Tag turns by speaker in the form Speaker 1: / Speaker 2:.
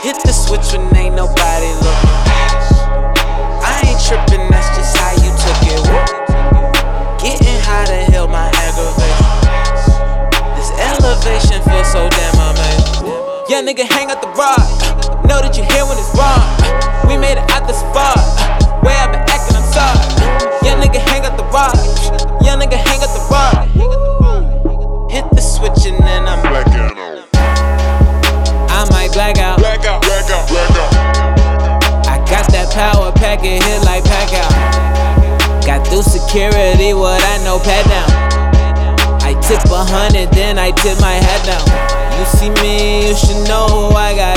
Speaker 1: Hit the switch when ain't nobody looking. I ain't trippin', that's just how you took it. Woo. Getting high to heal my aggravation. This elevation feels so damn amazing. Young nigga hang up the rod. Know that you hear when it's wrong. We made it out the spot. Way I've been acting, I'm sorry. Young nigga hang up the rod. Young nigga hang up the rod. Hit the switch and then I'm blackout. I might black out.
Speaker 2: Blackout.
Speaker 1: I got that power pack, it hit like pack out. Got through security, what I know, pat down. I tip 100, then I tip my hat down. You see me, you should know who I got